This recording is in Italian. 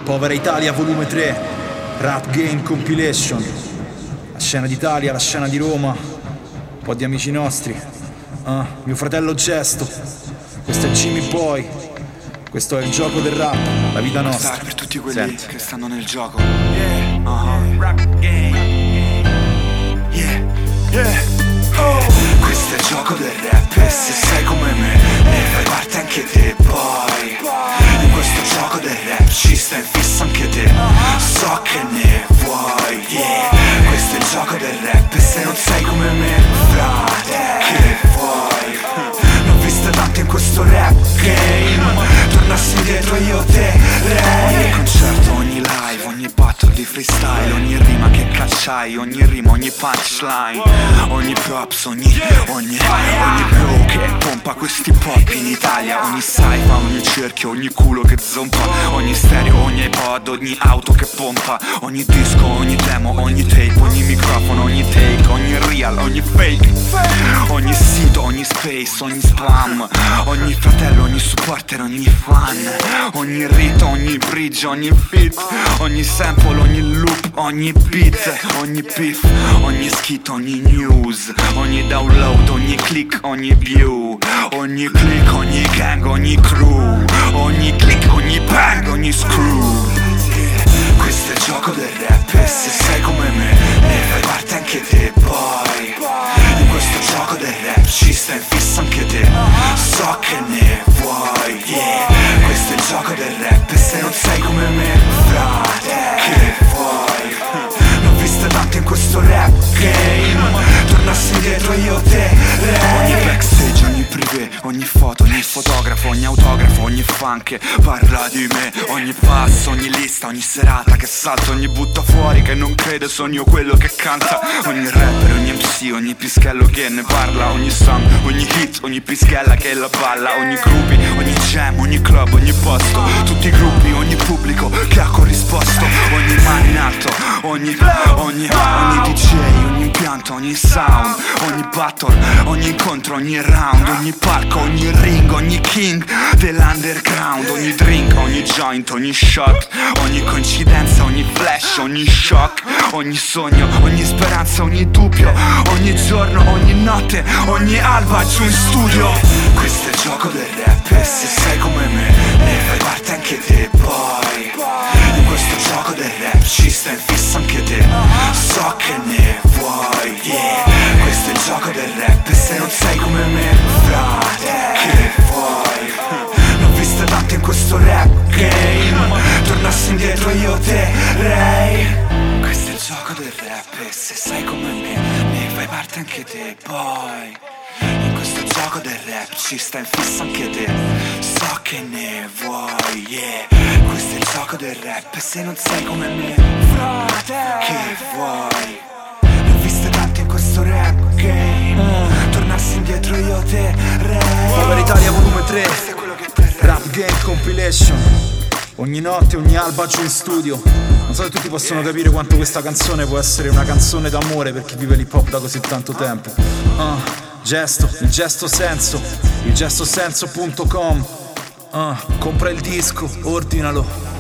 Povera Italia volume 3, Rap Game Compilation. La scena d'Italia, la scena di Roma, un po' di amici nostri. Mio fratello Gesto, questo è Jimmy Boy, questo è il gioco del rap, la vita nostra. Per tutti quelli Senti. che stanno nel gioco. Rap Game. Questo è il gioco del rap e se sei come me ne fai parte anche te poi. In questo gioco del rap ci sta in fissa anche te. So che ne vuoi, questo è il gioco del rap e se non sei come me, frate, che vuoi? Ne ho viste tante in questo rap game. Tornassi indietro io te ogni concerto, ogni live, ogni battle di freestyle, ogni rima che cacciai, ogni rima, ogni punchline, ogni props, ogni flow che pompa questi pop in Italia. Ogni saifa, ogni cerchio, ogni culo che zompa, ogni stereo, ogni iPod, ogni auto che pompa, ogni disco, ogni demo, ogni tape, ogni microfono, ogni take, ogni real, ogni fake, ogni sito, ogni space, ogni spam, ogni fratello, ogni supporter, ogni fan, ogni rito, ogni bridge, ogni beat, ogni sample, ogni loop, ogni beat, ogni beef, ogni skit, ogni news, ogni download, ogni click, ogni view, ogni click, ogni gang, ogni crew, ogni click, ogni bang, ogni screw. Questo è il gioco del rap e se sei come me ne fai parte anche te poi. In questo gioco del rap ci sta in fissa anche te. So che ne vuoi, questo è il gioco del rap e se non sei come me, frate, che vuoi? Ne ho viste tante in questo rap game. Tornassi indietro io te ogni backstage, ogni privé, ogni foto, ogni fotografo, ogni autografo, ogni fan che parla di me, ogni passo, ogni lista, ogni serata che salto, ogni butta fuori che non crede sono io quello che canta, ogni rapper, ogni MC, ogni pischello che ne parla, ogni song, ogni hit, ogni pischella che la balla, ogni gruppi, ogni jam, ogni club, ogni posto, tutti i gruppi, ogni pubblico che ha corrisposto, ogni mano in alto, ogni DJ, ogni impianto, ogni sound, ogni battle, ogni incontro, ogni round, ogni palco, ogni ring, ogni king dell'underground, ogni drink, ogni joint, ogni shot, ogni coincidenza, ogni flash, ogni shock, ogni sogno, ogni speranza, ogni dubbio, ogni giorno, ogni notte, ogni alba giù in studio. Questo è il gioco del rap e se sei come me ne fai parte anche te poi. In questo gioco del rap ci sta in fissa anche te. So che ne vuoi, questo è il gioco del rap e se non sei come me, frate, che vuoi? Ne ho viste tante in questo rap game. Tornassi indietro io te questo è il gioco del rap e se sei come me ne fai parte anche te poi. In questo gioco del rap ci sta in fissa anche te. So che ne vuoi, questo è il gioco del rap e se non sei come me, frate, che vuoi? Ne ho viste tante in questo rap game. Tornassi indietro io te Povera Italia volume 3, Rap Game Compilation. Ogni notte, ogni alba giù in studio. Non so se tutti possono capire quanto questa canzone può essere una canzone d'amore per chi vive l'hip hop da così tanto tempo. Gesto, il gesto senso, il gestosenso.com. Compra il disco, ordinalo.